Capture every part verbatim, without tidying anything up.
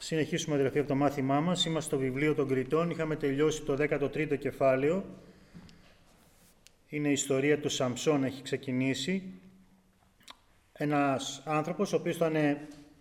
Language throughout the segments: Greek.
Συνεχίσουμε, αδελφοί, από το μάθημά μας. Είμαστε στο βιβλίο των Κριτών. Είχαμε τελειώσει το δέκατο τρίτο κεφάλαιο. Είναι η ιστορία του Σαμψών, έχει ξεκινήσει. Ένας άνθρωπος, ο οποίος ήταν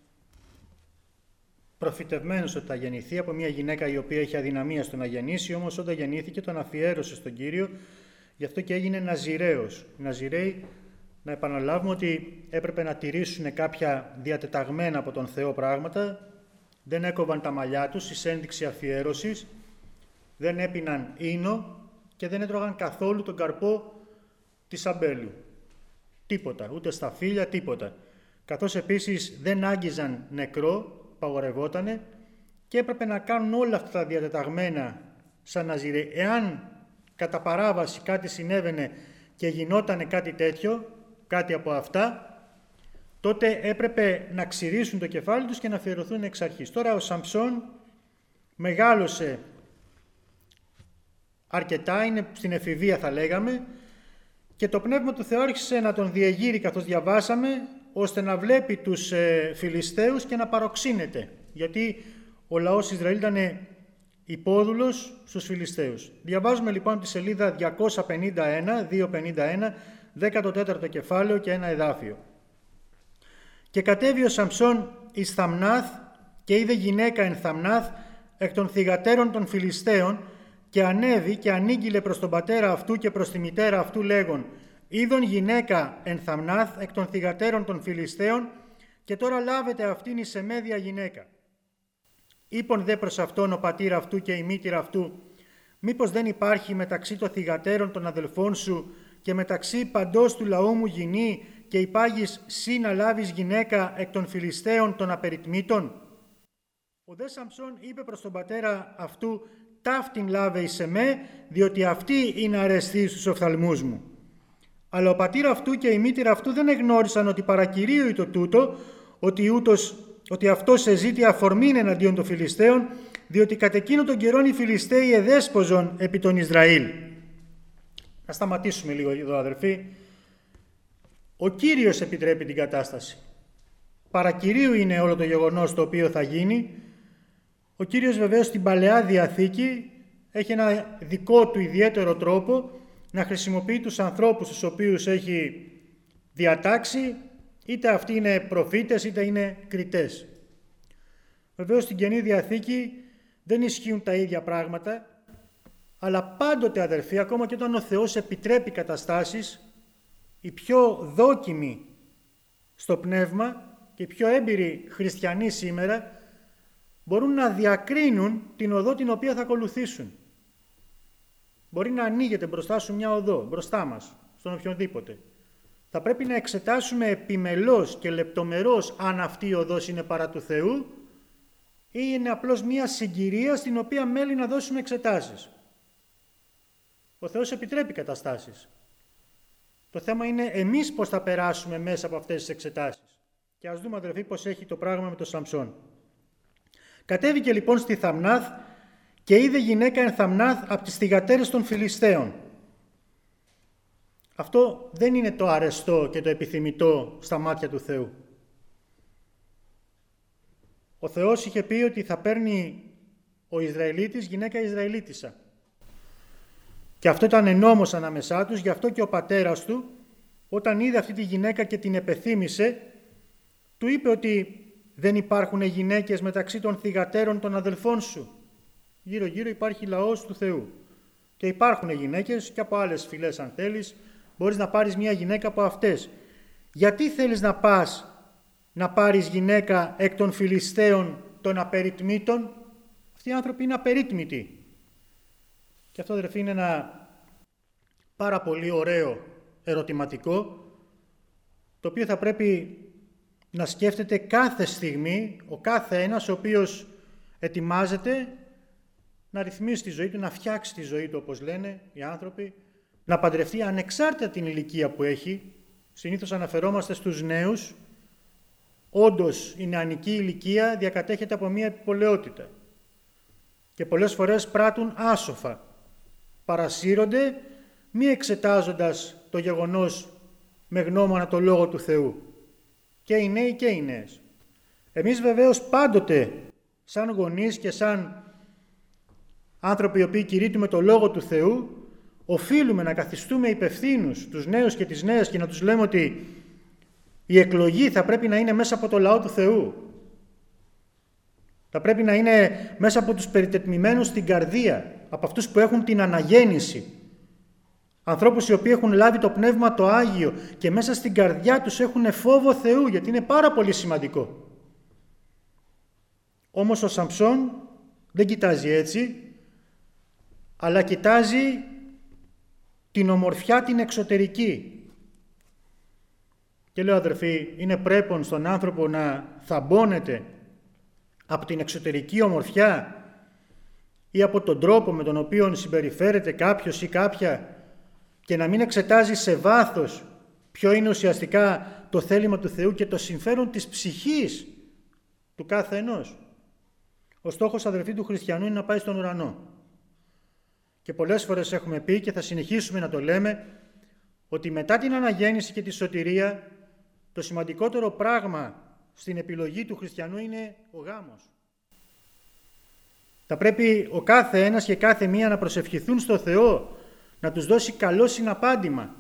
προφητευμένος ότι θα γεννηθεί από μια γυναίκα η οποία είχε αδυναμία στο να γεννήσει, όμως όταν γεννήθηκε τον αφιέρωσε στον Κύριο, γι' αυτό και έγινε Ναζιραίος. Οι Ναζιραίοι, να επαναλάβουμε ότι έπρεπε να τηρήσουν κάποια διατεταγμένα από τον Θεό πράγματα. Δεν έκοβαν τα μαλλιά τους εις ένδειξη αφιέρωσης, δεν έπιναν ίνο και δεν έτρωγαν καθόλου τον καρπό της αμπέλου. Τίποτα, ούτε στα φύλλα, τίποτα. Καθώς επίσης δεν άγγιζαν νεκρό, παγορευότανε και έπρεπε να κάνουν όλα αυτά τα διατεταγμένα σαν Ναζιραίοι. Εάν κατά παράβαση κάτι συνέβαινε και γινότανε κάτι τέτοιο, κάτι από αυτά, τότε έπρεπε να ξυρίσουν το κεφάλι τους και να αφιερωθούν εξ αρχής. Τώρα ο Σαμψών μεγάλωσε αρκετά, είναι στην εφηβεία θα λέγαμε, και το Πνεύμα του Θεού άρχισε να τον διεγείρει, καθώς διαβάσαμε, ώστε να βλέπει τους ε, Φιλιστέους και να παροξύνεται. Γιατί ο λαός Ισραήλ ήταν υπόδουλος στους Φιλιστέους. Διαβάζουμε λοιπόν τη σελίδα διακόσια πενήντα ένα, διακόσια πενήντα ένα, δέκατο τέταρτο κεφάλαιο και ένα εδάφιο. Και κατέβη ο Σαμψών εις Θαμνάθ και είδε γυναίκα εν Θαμνάθ εκ των θυγατέρων των Φιλιστέων και ανέβη και ανήγγειλε προς τον πατέρα αυτού και προς τη μητέρα αυτού λέγον: είδον γυναίκα εν Θαμνάθ εκ των θυγατέρων των Φιλιστέων και τώρα λάβετε αυτήν εις εμέδια γυναίκα. Είπον δε προς αυτόν ο πατήρ αυτού και η μήτηρα αυτού: μήπως δεν υπάρχει μεταξύ των θυγατέρων των αδελφών σου και μεταξύ παντός του λαού μου γυνή και υπάγεις σύ να λάβεις γυναίκα εκ των Φιλιστέων των απεριτμήτων? Ο δε Σαμψών είπε προς τον πατέρα αυτού: ταύτην λάβε εις εμέ, διότι αυτή είναι αρεστή στους οφθαλμούς μου. Αλλά ο πατήρ αυτού και η μήτηρα αυτού δεν εγνώρισαν ότι παρακυρίωει το τούτο, ότι, ούτως, ότι αυτός εζήτη αφορμήν εναντίον των Φιλιστέων, διότι κατ' εκείνο τον καιρόν οι Φιλιστέοι εδέσποζον επί τον Ισραήλ. Να σταματήσουμε λίγο εδώ, αδερφοί. Ο Κύριος επιτρέπει την κατάσταση. Παρακυρίου είναι όλο το γεγονός το οποίο θα γίνει. Ο Κύριος βεβαίως στην Παλαιά Διαθήκη έχει ένα δικό του ιδιαίτερο τρόπο να χρησιμοποιεί τους ανθρώπους τους οποίους έχει διατάξει, είτε αυτοί είναι προφήτες είτε είναι κριτές. Βεβαίως στην Καινή Διαθήκη δεν ισχύουν τα ίδια πράγματα, αλλά πάντοτε, αδερφοί, ακόμα και όταν ο Θεός επιτρέπει καταστάσεις, οι πιο δόκιμοι στο πνεύμα και οι πιο έμπειροι χριστιανοί σήμερα μπορούν να διακρίνουν την οδό την οποία θα ακολουθήσουν. Μπορεί να ανοίγεται μπροστά σου μια οδό, μπροστά μας, στον οποιονδήποτε. Θα πρέπει να εξετάσουμε επιμελώς και λεπτομερώς αν αυτή η οδός είναι παρά του Θεού ή είναι απλώς μια συγκυρία στην οποία μέλει να δώσουμε εξετάσεις. Ο Θεός επιτρέπει καταστάσεις. Το θέμα είναι εμείς πώς θα περάσουμε μέσα από αυτές τις εξετάσεις. Και ας δούμε, αδελφοί, πώς έχει το πράγμα με τον Σαμψόν. Κατέβηκε λοιπόν στη Θαμνάθ και είδε γυναίκα εν Θαμνάθ από τις θυγατέρες των Φιλιστέων. Αυτό δεν είναι το αρεστό και το επιθυμητό στα μάτια του Θεού. Ο Θεός είχε πει ότι θα παίρνει ο Ισραηλίτης γυναίκα Ισραηλίτισσα. Και αυτό ήταν νόμος ανάμεσά τους, γι' αυτό και ο πατέρας του, όταν είδε αυτή τη γυναίκα και την επεθύμησε, του είπε ότι δεν υπάρχουν γυναίκες μεταξύ των θυγατέρων των αδελφών σου. Γύρω γύρω υπάρχει λαός του Θεού. Και υπάρχουν γυναίκες και από άλλες φυλές αν θέλεις, μπορείς να πάρεις μια γυναίκα από αυτές. Γιατί θέλεις να πας να πάρεις γυναίκα εκ των Φιλιστέων των απεριτμήτων? Αυτοί οι άνθρωποι είναι απερίτμητοι. Και αυτό, αδερφοί, είναι ένα πάρα πολύ ωραίο ερωτηματικό, το οποίο θα πρέπει να σκέφτεται κάθε στιγμή ο κάθε ένας ο οποίος ετοιμάζεται να ρυθμίσει τη ζωή του, να φτιάξει τη ζωή του, όπως λένε οι άνθρωποι, να παντρευτεί ανεξάρτητα την ηλικία που έχει. Συνήθως αναφερόμαστε στους νέους. Όντως η νεανική ηλικία διακατέχεται από μια επιπολαιότητα και πολλές φορές πράττουν άσοφα. Παρασύρονται μη εξετάζοντας το γεγονός με γνώμονα το Λόγο του Θεού. Και οι νέοι και οι νέες. Εμείς βεβαίως πάντοτε σαν γονείς και σαν άνθρωποι οι οποίοι κηρύττουμε το Λόγο του Θεού, οφείλουμε να καθιστούμε υπευθύνους τους νέους και τις νέες και να τους λέμε ότι η εκλογή θα πρέπει να είναι μέσα από το λαό του Θεού. Θα πρέπει να είναι μέσα από τους περιτετμημένους στην καρδία, από αυτούς που έχουν την αναγέννηση. Ανθρώπους οι οποίοι έχουν λάβει το Πνεύμα το Άγιο και μέσα στην καρδιά τους έχουν φόβο Θεού, γιατί είναι πάρα πολύ σημαντικό. Όμως ο Σαμψόν δεν κοιτάζει έτσι, αλλά κοιτάζει την ομορφιά την εξωτερική. Και λέω, αδερφοί, είναι πρέπον στον άνθρωπο να θαμπώνεται από την εξωτερική ομορφιά ή από τον τρόπο με τον οποίο συμπεριφέρεται κάποιος ή κάποια και να μην εξετάζει σε βάθος ποιο είναι ουσιαστικά το θέλημα του Θεού και το συμφέρον της ψυχής του κάθε ενός. Ο στόχος, αδερφοί, του χριστιανού είναι να πάει στον ουρανό. Και πολλές φορές έχουμε πει και θα συνεχίσουμε να το λέμε ότι μετά την αναγέννηση και τη σωτηρία το σημαντικότερο πράγμα στην επιλογή του χριστιανού είναι ο γάμος. Θα πρέπει ο κάθε ένας και κάθε μία να προσευχηθούν στο Θεό, να τους δώσει καλό συναπάντημα.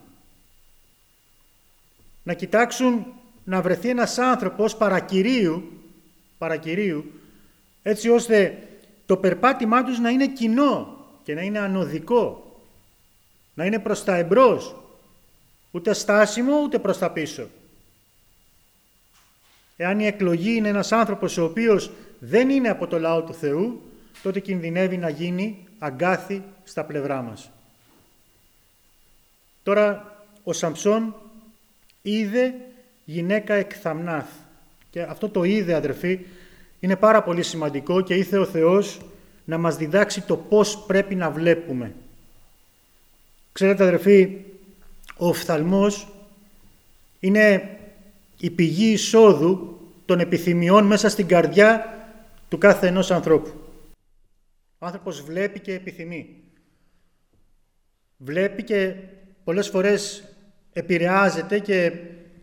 Να κοιτάξουν να βρεθεί ένας άνθρωπος παρακυρίου, παρακυρίου, έτσι ώστε το περπάτημά τους να είναι κοινό και να είναι ανωδικό, να είναι προς τα εμπρός, ούτε στάσιμο ούτε προς τα πίσω. Εάν η εκλογή είναι ένας άνθρωπος ο οποίος δεν είναι από το λαό του Θεού, τότε κινδυνεύει να γίνει αγκάθι στα πλευρά μας. Τώρα ο Σαμψόν είδε γυναίκα εκ Θαμνάθ. Και αυτό το είδε, αδερφοί, είναι πάρα πολύ σημαντικό και ήθε ο Θεός να μας διδάξει το πώς πρέπει να βλέπουμε. Ξέρετε, αδερφοί, ο οφθαλμός είναι η πηγή εισόδου των επιθυμιών μέσα στην καρδιά του κάθε ενός ανθρώπου. Ο άνθρωπος βλέπει και επιθυμεί. Βλέπει και πολλές φορές επηρεάζεται και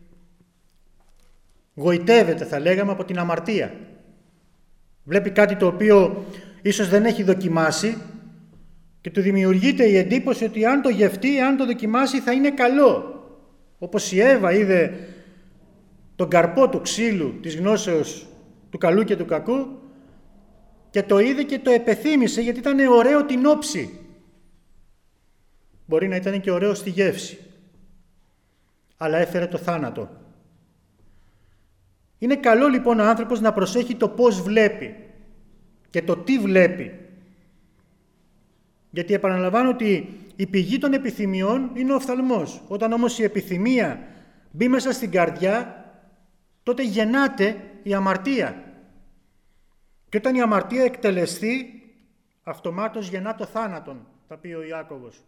γοητεύεται, θα λέγαμε, από την αμαρτία. Βλέπει κάτι το οποίο ίσως δεν έχει δοκιμάσει και του δημιουργείται η εντύπωση ότι αν το γευτεί, αν το δοκιμάσει θα είναι καλό. Όπως η Εύα είδε τον καρπό του ξύλου της γνώσεως του καλού και του κακού και το είδε και το επεθύμησε γιατί ήταν ωραίο την όψη. Μπορεί να ήταν και ωραίο στη γεύση, αλλά έφερε το θάνατο. Είναι καλό λοιπόν ο άνθρωπος να προσέχει το πώς βλέπει και το τι βλέπει. Γιατί επαναλαμβάνω ότι η πηγή των επιθυμιών είναι ο οφθαλμός. Όταν όμως η επιθυμία μπει μέσα στην καρδιά, τότε γεννάται η αμαρτία. Και όταν η αμαρτία εκτελεστεί, αυτομάτως γεννά το θάνατον, θα πει ο Ιάκωβος.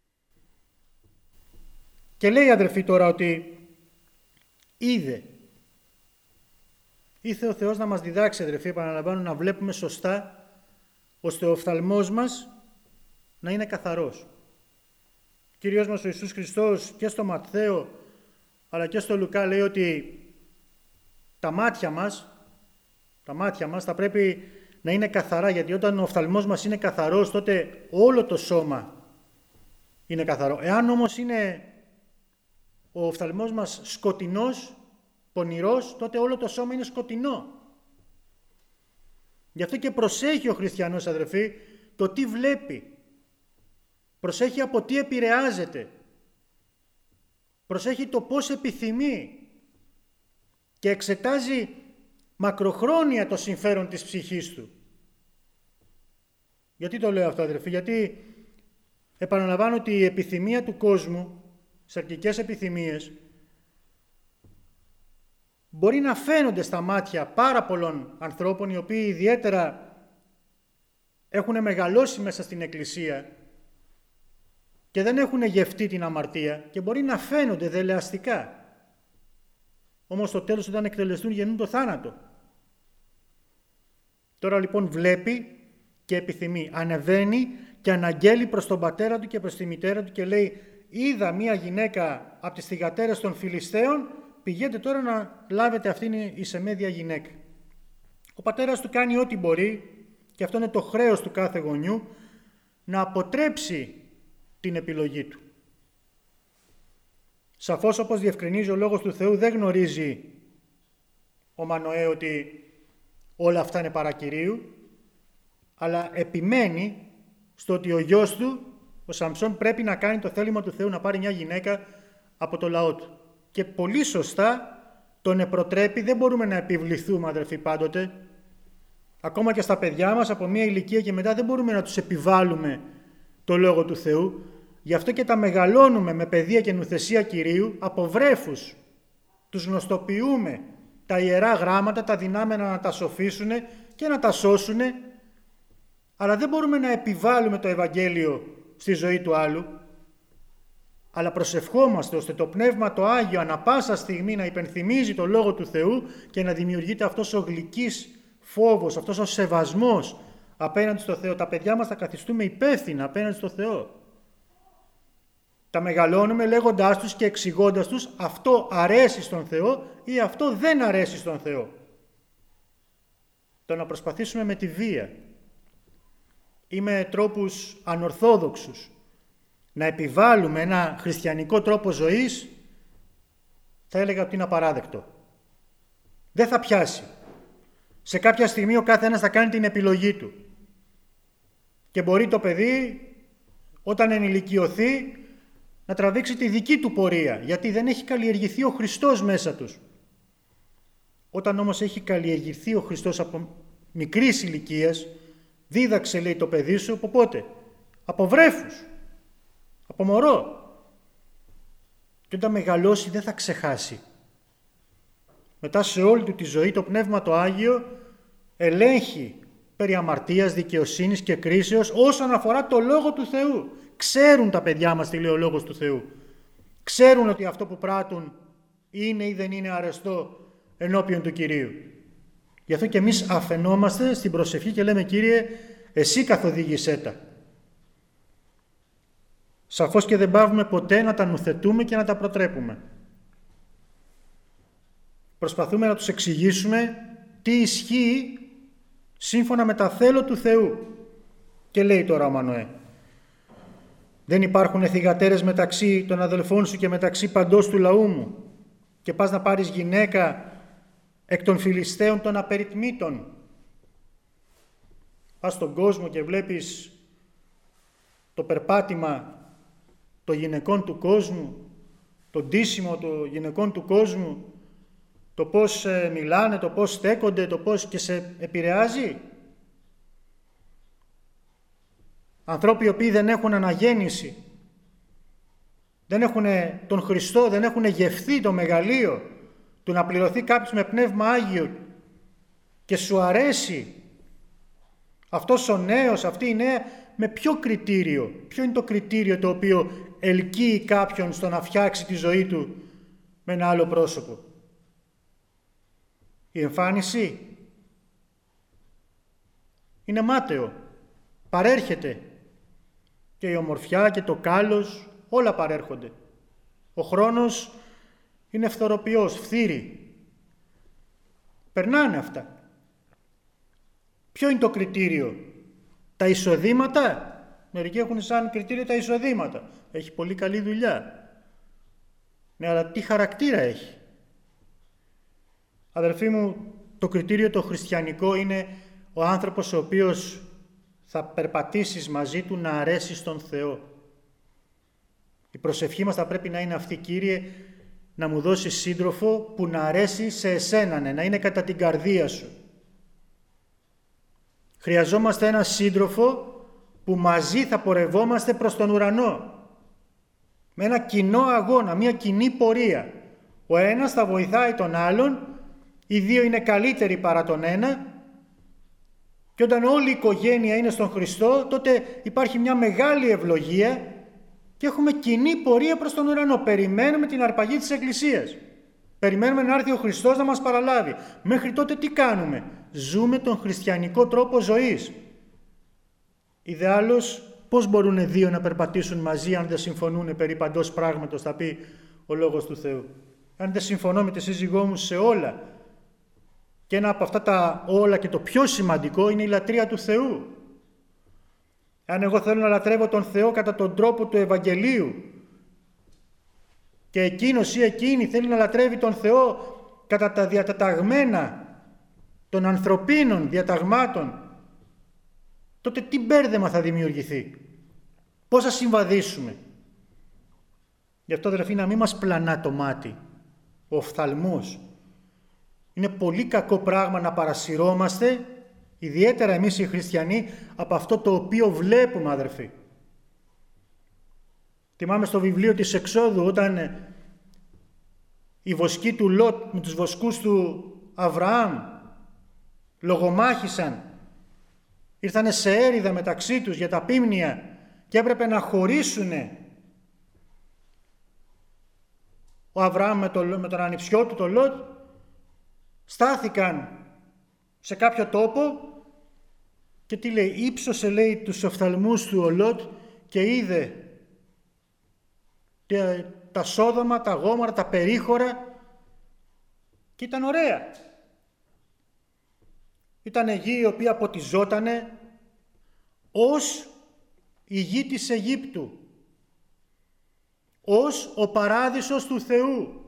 Και λέει, αδερφοί, τώρα ότι είδε. Ήθε ο Θεός να μας διδάξει, αδερφοί, επαναλαμβάνω, να βλέπουμε σωστά, ώστε ο οφθαλμός μας να είναι καθαρός. Κύριος μας ο Ιησούς Χριστός και στο Ματθαίο αλλά και στο Λουκά λέει ότι τα μάτια μας, τα μάτια μας θα πρέπει να είναι καθαρά, γιατί όταν ο οφθαλμός μας είναι καθαρός, τότε όλο το σώμα είναι καθαρό. Εάν όμως είναι ο οφθαλμός μας σκοτεινός, πονηρός, τότε όλο το σώμα είναι σκοτεινό. Γι' αυτό και προσέχει ο χριστιανός, αδερφοί, το τι βλέπει. Προσέχει από τι επηρεάζεται. Προσέχει το πώς επιθυμεί. Και εξετάζει μακροχρόνια το συμφέρον της ψυχής του. Γιατί το λέω αυτό, αδερφοί? Γιατί επαναλαμβάνω ότι η επιθυμία του κόσμου, σαρκικές επιθυμίες, μπορεί να φαίνονται στα μάτια πάρα πολλών ανθρώπων οι οποίοι ιδιαίτερα έχουν μεγαλώσει μέσα στην Εκκλησία και δεν έχουν γευτεί την αμαρτία και μπορεί να φαίνονται δελεαστικά. Όμως στο τέλος, όταν εκτελεστούν, γεννούν το θάνατο. Τώρα λοιπόν βλέπει και επιθυμεί. Ανεβαίνει και αναγγέλει προς τον πατέρα του και προς τη μητέρα του και λέει: είδα μία γυναίκα από τις θυγατέρες των Φιλιστέων, πηγαίνετε τώρα να λάβετε αυτήν εις εμέδια γυναίκα. Ο πατέρας του κάνει ό,τι μπορεί, και αυτό είναι το χρέος του κάθε γονιού, να αποτρέψει την επιλογή του. Σαφώς, όπως διευκρινίζει ο Λόγος του Θεού, δεν γνωρίζει ο Μανοέ ότι όλα αυτά είναι παρακυρίου, αλλά επιμένει στο ότι ο γιος του, ο Σαμψόν, πρέπει να κάνει το θέλημα του Θεού, να πάρει μια γυναίκα από το λαό του. Και πολύ σωστά τον επροτρέπει, δεν μπορούμε να επιβληθούμε, αδερφοί, πάντοτε. Ακόμα και στα παιδιά μας, από μια ηλικία και μετά, δεν μπορούμε να τους επιβάλλουμε το Λόγο του Θεού. Γι' αυτό και τα μεγαλώνουμε με παιδεία και νουθεσία Κυρίου, από βρέφους. Τους γνωστοποιούμε τα Ιερά Γράμματα, τα δυνάμενα να τα σοφίσουν και να τα σώσουν, αλλά δεν μπορούμε να επιβάλλουμε το Ευαγγέλιο στη ζωή του άλλου, αλλά προσευχόμαστε ώστε το Πνεύμα το Άγιο ανα πάσα στιγμή να υπενθυμίζει το Λόγο του Θεού και να δημιουργείται αυτός ο γλυκής φόβος, αυτός ο σεβασμός απέναντι στο Θεό. Τα παιδιά μας τα καθιστούμε υπεύθυνα απέναντι στο Θεό. Τα μεγαλώνουμε λέγοντάς τους και εξηγώντας τους αυτό αρέσει στον Θεό ή αυτό δεν αρέσει στον Θεό. Το να προσπαθήσουμε με τη βία ή με τρόπους ανορθόδοξους να επιβάλλουμε ένα χριστιανικό τρόπο ζωής, θα έλεγα ότι είναι απαράδεκτο. Δεν θα πιάσει. Σε κάποια στιγμή ο κάθε ένας θα κάνει την επιλογή του. Και μπορεί το παιδί, όταν ενηλικιωθεί, να τραβήξει τη δική του πορεία, γιατί δεν έχει καλλιεργηθεί ο Χριστός μέσα τους. Όταν όμως έχει καλλιεργηθεί ο Χριστός από μικρής ηλικίας, δίδαξε, λέει, το παιδί σου από πότε? Από βρέφους, από μωρό. Και όταν μεγαλώσει δεν θα ξεχάσει. Μετά σε όλη του τη ζωή το Πνεύμα το Άγιο ελέγχει περί αμαρτίας, δικαιοσύνης και κρίσεως όσον αφορά το Λόγο του Θεού. Ξέρουν τα παιδιά μας τι λέει ο Λόγος του Θεού. Ξέρουν ότι αυτό που πράττουν είναι ή δεν είναι αρεστό ενώπιον του Κυρίου. Γι' αυτό και εμείς αφαινόμαστε στην προσευχή και λέμε, Κύριε, εσύ καθοδήγησέ τα. Σαφώς και δεν παύουμε ποτέ να τα νουθετούμε και να τα προτρέπουμε. Προσπαθούμε να τους εξηγήσουμε τι ισχύει σύμφωνα με τα θέλω του Θεού. Και λέει τώρα ο Μανοέ, δεν υπάρχουν θυγατέρες μεταξύ των αδελφών σου και μεταξύ παντός του λαού μου, και πας να πάρεις γυναίκα εκ των Φιλιστέων των απεριτμήτων. Πας στον κόσμο και βλέπεις το περπάτημα των γυναικών του κόσμου, το ντύσιμο των γυναικών του κόσμου, το πώς μιλάνε, το πώς στέκονται, το πώς, και σε επηρεάζει. Ανθρώποι οι οποίοι δεν έχουν αναγέννηση, δεν έχουν τον Χριστό, δεν έχουν γευθεί το μεγαλείο του να πληρωθεί κάποιος με Πνεύμα Άγιο και σου αρέσει αυτός ο νέος, αυτή η νέα, με ποιο κριτήριο, ποιο είναι το κριτήριο το οποίο ελκύει κάποιον στο να φτιάξει τη ζωή του με ένα άλλο πρόσωπο? Η εμφάνιση είναι μάταιο, παρέρχεται, και η ομορφιά και το κάλος, όλα παρέρχονται. Ο χρόνος είναι φθοροποιός, φθήρι. Περνάνε αυτά. Ποιο είναι το κριτήριο? Τα εισοδήματα? Μερικοί έχουν σαν κριτήριο τα εισοδήματα. Έχει πολύ καλή δουλειά. Ναι, αλλά τι χαρακτήρα έχει? Αδερφοί μου, το κριτήριο το χριστιανικό είναι ο άνθρωπος ο οποίος θα περπατήσεις μαζί του να αρέσει στον Θεό. Η προσευχή μας θα πρέπει να είναι αυτή, Κύριε, να μου δώσεις σύντροφο που να αρέσει σε εσένα, ναι, να είναι κατά την καρδία σου. Χρειαζόμαστε ένα σύντροφο που μαζί θα πορευόμαστε προς τον ουρανό. Με ένα κοινό αγώνα, μια κοινή πορεία. Ο ένας θα βοηθάει τον άλλον, οι δύο είναι καλύτεροι παρά τον ένα, και όταν όλη η οικογένεια είναι στον Χριστό, τότε υπάρχει μια μεγάλη ευλογία και έχουμε κοινή πορεία προς τον ουρανό. Περιμένουμε την αρπαγή της Εκκλησίας. Περιμένουμε να έρθει ο Χριστός να μας παραλάβει. Μέχρι τότε τι κάνουμε? Ζούμε τον χριστιανικό τρόπο ζωής. Ιδεάλλως, πώς μπορούν δύο να περπατήσουν μαζί αν δεν συμφωνούν περί παντός πράγματος, θα πει ο Λόγος του Θεού? Αν δεν συμφωνώ με τη σύζυγό μου σε όλα, Και ένα από αυτά τα όλα και το πιο σημαντικό είναι η λατρεία του Θεού. Αν εγώ θέλω να λατρεύω τον Θεό κατά τον τρόπο του Ευαγγελίου και εκείνος ή εκείνη θέλει να λατρεύει τον Θεό κατά τα διατεταγμένα των ανθρωπίνων διαταγμάτων, τότε τι μπέρδεμα θα δημιουργηθεί, πώς θα συμβαδίσουμε. Γι' αυτό, αδερφοί, να μην μας πλανά το μάτι, ο οφθαλμός. Είναι πολύ κακό πράγμα να παρασυρώμαστε, ιδιαίτερα εμείς οι χριστιανοί, από αυτό το οποίο βλέπουμε, αδερφοί. Θυμάμαι στο βιβλίο της Εξόδου, όταν οι βοσκοί του Λότ με τους βοσκούς του Αβραάμ λογομάχησαν, ήρθανε σε έρηδα μεταξύ τους για τα πίμνια και έπρεπε να χωρίσουνε ο Αβραάμ με, το, με τον ανιψιό του, τον Λότ. Στάθηκαν σε κάποιο τόπο και τι λέει, ύψωσε, λέει, τους οφθαλμούς του ο Λότ και είδε τα Σόδομα, τα Γόμορα, τα περίχωρα και ήταν ωραία. Ήταν γη η οποία ποτιζότανε ως η γη της Αιγύπτου, ως ο παράδεισος του Θεού.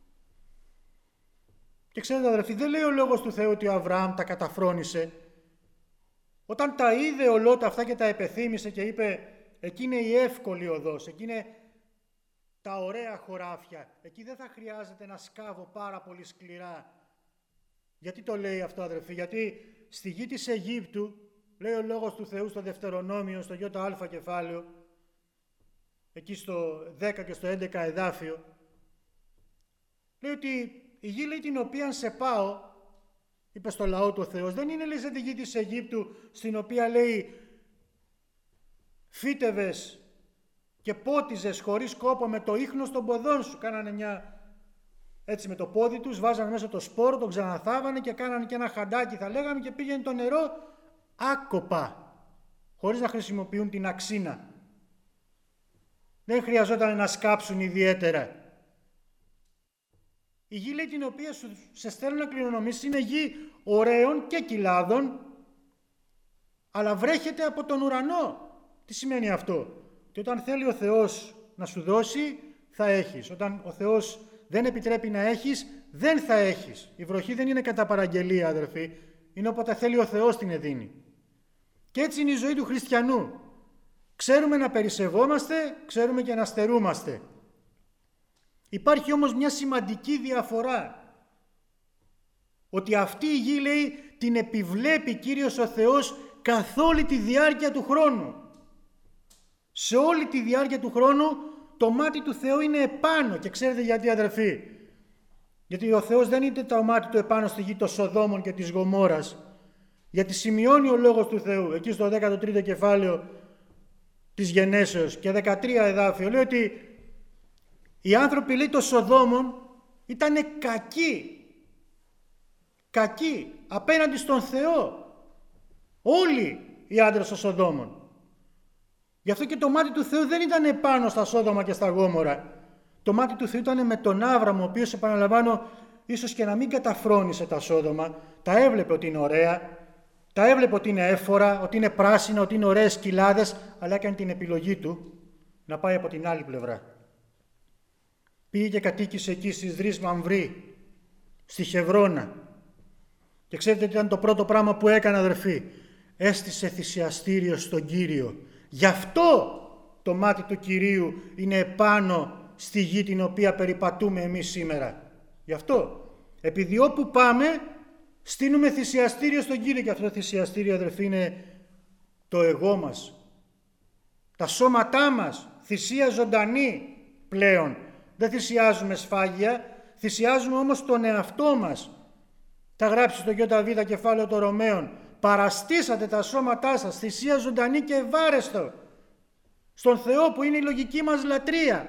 Και ξέρετε, αδερφοί, δεν λέει ο λόγος του Θεού ότι ο Αβραάμ τα καταφρόνησε. Όταν τα είδε ο Λότ αυτά και τα επεθύμησε και είπε, εκεί είναι η εύκολη οδός, εκεί είναι τα ωραία χωράφια, εκεί δεν θα χρειάζεται να σκάβω πάρα πολύ σκληρά. Γιατί το λέει αυτό, αδερφοί? Γιατί στη γη της Αιγύπτου, λέει ο λόγος του Θεού στο Δευτερονόμιο, στο ΙΑ κεφάλαιο, εκεί στο δέκα και στο έντεκα εδάφιο, λέει ότι η γη, λέει, την οποία σε πάω, είπε στο λαό του ο Θεός, δεν είναι, λέει, σαν τη γη της Αιγύπτου, στην οποία, λέει, φύτευες και πότιζες χωρίς κόπο με το ίχνος των ποδών σου. Κάνανε μια έτσι με το πόδι τους, βάζανε μέσα το σπόρο, τον ξαναθάβανε και κάνανε και ένα χαντάκι, θα λέγαμε, και πήγαινε το νερό άκοπα, χωρίς να χρησιμοποιούν την αξίνα. Δεν χρειαζόταν να σκάψουν ιδιαίτερα. Η γη, λέει, την οποία σου, σε στέλνουν να κληρονομήσεις, είναι γη ωραίων και κοιλάδων, αλλά βρέχεται από τον ουρανό. Τι σημαίνει αυτό? Και όταν θέλει ο Θεός να σου δώσει, θα έχεις. Όταν ο Θεός δεν επιτρέπει να έχεις, δεν θα έχεις. Η βροχή δεν είναι κατά παραγγελία, αδερφοί. Είναι όποτε θέλει ο Θεός την εδίνει. Και έτσι είναι η ζωή του χριστιανού. Ξέρουμε να περισσευόμαστε, ξέρουμε και να στερούμαστε. Υπάρχει όμως μια σημαντική διαφορά. Ότι αυτή η γη, λέει, την επιβλέπει Κύριος ο Θεός καθ' όλη τη διάρκεια του χρόνου. Σε όλη τη διάρκεια του χρόνου το μάτι του Θεού είναι επάνω. Και ξέρετε γιατί, αδερφοί? Γιατί ο Θεός δεν είναι το μάτι του επάνω στη γη των Σοδόμων και της Γομόρας. Γιατί σημειώνει ο λόγος του Θεού εκεί στο δέκατο τρίτο κεφάλαιο της Γενέσεως και δεκατρία εδάφιο, λέει ότι οι άνθρωποι, λέει, των Σοδόμων ήταν κακοί. Κακοί απέναντι στον Θεό. Όλοι οι άντρες των Σοδόμων. Γι' αυτό και το μάτι του Θεού δεν ήταν επάνω στα Σόδομα και στα Γόμορα. Το μάτι του Θεού ήταν με τον Άβραμο, ο οποίος, επαναλαμβάνω, ίσως και να μην καταφρόνησε τα Σόδομα, τα έβλεπε ότι είναι ωραία, τα έβλεπε ότι είναι έφορα, ότι είναι πράσινα, ότι είναι ωραίες κοιλάδες, αλλά έκανε την επιλογή του να πάει από την άλλη πλευρά. Πήγε και κατοίκησε εκεί στις Δρύς Μαμβρή, στη Χευρώνα. Και ξέρετε τι ήταν το πρώτο πράγμα που έκανε, αδερφοί? Έστησε θυσιαστήριο στον Κύριο. Γι' αυτό το μάτι του Κυρίου είναι επάνω στη γη την οποία περιπατούμε εμείς σήμερα. Γι' αυτό. Επειδή όπου πάμε στείνουμε θυσιαστήριο στον Κύριο, και αυτό το θυσιαστήριο, αδερφοί, είναι το εγώ μας. Τα σώματά μας, θυσία ζωντανή πλέον. Δεν θυσιάζουμε σφάγια, θυσιάζουμε όμως τον εαυτό μας. Θα γράψει στο ΙΒ κεφάλαιο των Ρωμαίων, παραστήσατε τα σώματά σας, θυσία ζωντανή και ευάρεστο, στον Θεό που είναι η λογική μας λατρεία.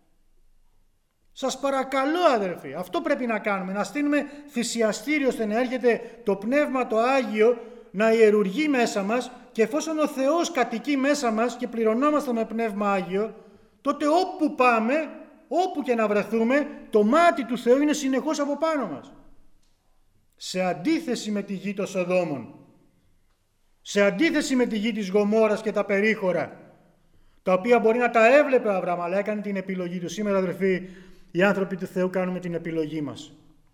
Σας παρακαλώ, αδερφοί, αυτό πρέπει να κάνουμε, να στείλουμε θυσιαστήριο ώστε να έρχεται το Πνεύμα το Άγιο να ιερουργεί μέσα μας, και εφόσον ο Θεός κατοικεί μέσα μας και πληρωνόμαστε με Πνεύμα Άγιο, τότε όπου πάμε, όπου και να βρεθούμε, το μάτι του Θεού είναι συνεχώς από πάνω μας. σε αντίθεση με τη γη των Σοδόμων, σε αντίθεση με τη γη της Γομόρας και τα περίχωρα, τα οποία μπορεί να τα έβλεπε ο Αβραάμ, αλλά έκανε την επιλογή του. Σήμερα, αδερφοί, οι άνθρωποι του Θεού κάνουμε την επιλογή μας.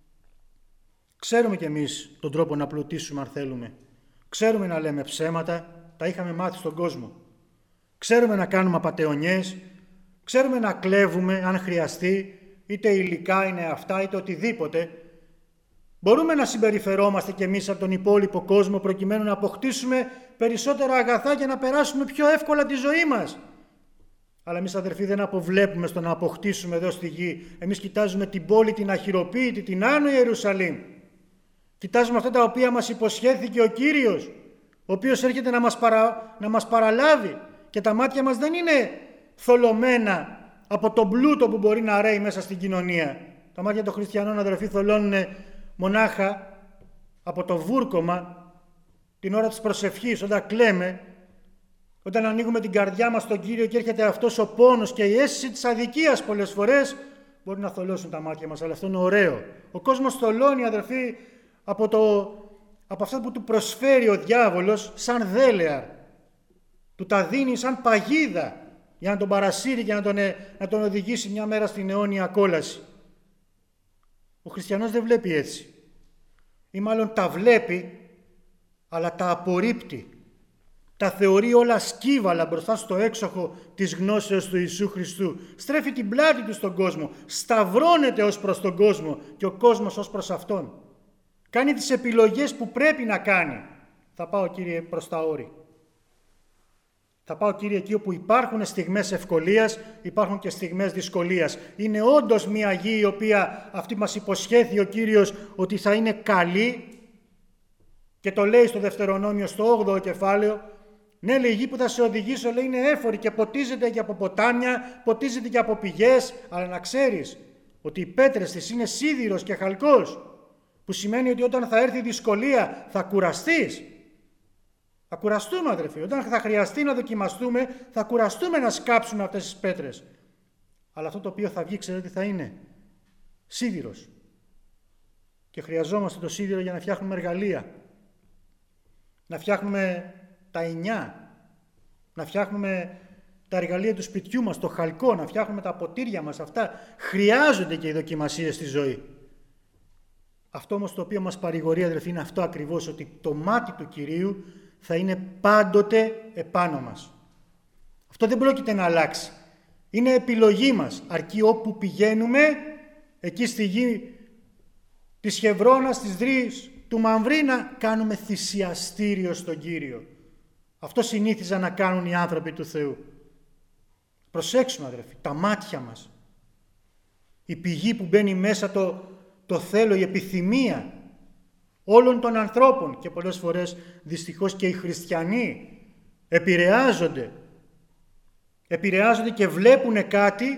Ξέρουμε κι εμείς τον τρόπο να πλουτίσουμε αν θέλουμε. Ξέρουμε να λέμε ψέματα, τα είχαμε μάθει στον κόσμο. Ξέρουμε να κάνουμε απατεωνιές, ξέρουμε να κλέβουμε αν χρειαστεί, είτε υλικά είναι αυτά είτε οτιδήποτε. Μπορούμε να συμπεριφερόμαστε κι εμείς από τον υπόλοιπο κόσμο προκειμένου να αποκτήσουμε περισσότερα αγαθά και να περάσουμε πιο εύκολα τη ζωή μας. Αλλά εμείς, αδερφοί, δεν αποβλέπουμε στο να αποκτήσουμε εδώ στη γη. Εμείς κοιτάζουμε την πόλη, την αχυροποίητη, την Άνω Ιερουσαλήμ. Κοιτάζουμε αυτά τα οποία μας υποσχέθηκε ο Κύριος, ο οποίος έρχεται να μας, παρα... να μας παραλάβει. Και τα μάτια μας δεν είναι θολωμένα από τον πλούτο που μπορεί να ρέει μέσα στην κοινωνία. Τα μάτια των χριστιανών, αδερφοί, θολώνουν μονάχα από το βούρκωμα την ώρα της προσευχής, όταν κλαίμε, όταν ανοίγουμε την καρδιά μας στον Κύριο και έρχεται αυτός ο πόνος και η αίσθηση της αδικίας πολλές φορές, μπορεί να θολώσουν τα μάτια μας, αλλά αυτό είναι ωραίο. Ο κόσμος θολώνει, αδερφοί, από, το, από αυτό που του προσφέρει ο διάβολος σαν δέλεαρ. Του τα δίνει σαν παγίδα για να τον παρασύρει και να τον, να τον οδηγήσει μια μέρα στην αιώνια κόλαση. Ο χριστιανός δεν βλέπει έτσι. Ή μάλλον τα βλέπει, αλλά τα απορρίπτει. Τα θεωρεί όλα σκύβαλα μπροστά στο έξοχο της γνώσεως του Ιησού Χριστού. Στρέφει την πλάτη του στον κόσμο. Σταυρώνεται ως προς τον κόσμο και ο κόσμος ως προς αυτόν. Κάνει τις επιλογές που πρέπει να κάνει. Θα πάω, Κύριε, προς τα όρη. Θα πάω, Κύριε, εκεί όπου υπάρχουν στιγμές ευκολίας, υπάρχουν και στιγμές δυσκολίας. Είναι όντως μια γη η οποία αυτή μας υποσχέθη ο Κύριος ότι θα είναι καλή και το λέει στο Δευτερονόμιο στο όγδοο κεφάλαιο. Ναι, λέει, η γη που θα σε οδηγήσω, λέει, είναι έφορη και ποτίζεται και από ποτάμια, ποτίζεται και από πηγές, αλλά να ξέρεις ότι οι πέτρες της είναι σίδηρος και χαλκός, που σημαίνει ότι όταν θα έρθει η δυσκολία θα κουραστείς. Θα κουραστούμε, αδερφοί. Όταν θα χρειαστεί να δοκιμαστούμε, θα κουραστούμε να σκάψουμε αυτές τις πέτρες. Αλλά αυτό το οποίο θα βγει, ξέρετε τι θα είναι? Σίδηρος. Και χρειαζόμαστε το σίδηρο για να φτιάχνουμε εργαλεία. Να φτιάχνουμε τα εννιά. Να φτιάχνουμε τα εργαλεία του σπιτιού μας, το χαλκό, να φτιάχνουμε τα ποτήρια μας. Αυτά χρειάζονται και οι δοκιμασίες στη ζωή. Αυτό όμως το οποίο μας παρηγορεί, αδερφοί, είναι αυτό ακριβώς, ότι το μάτι του Κυρίου θα είναι πάντοτε επάνω μας. Αυτό δεν πρόκειται να αλλάξει. Είναι επιλογή μας. Αρκεί όπου πηγαίνουμε, εκεί στη γη της Χεβρώνας, της Δρύης, του Μαμβρή, να κάνουμε θυσιαστήριο στον Κύριο. Αυτό συνήθιζαν να κάνουν οι άνθρωποι του Θεού. Προσέξουμε, αδερφοί, τα μάτια μας. Η πηγή που μπαίνει μέσα το, το θέλω, η επιθυμία όλων των ανθρώπων, και πολλές φορές δυστυχώς και οι χριστιανοί επηρεάζονται. Επηρεάζονται και βλέπουν κάτι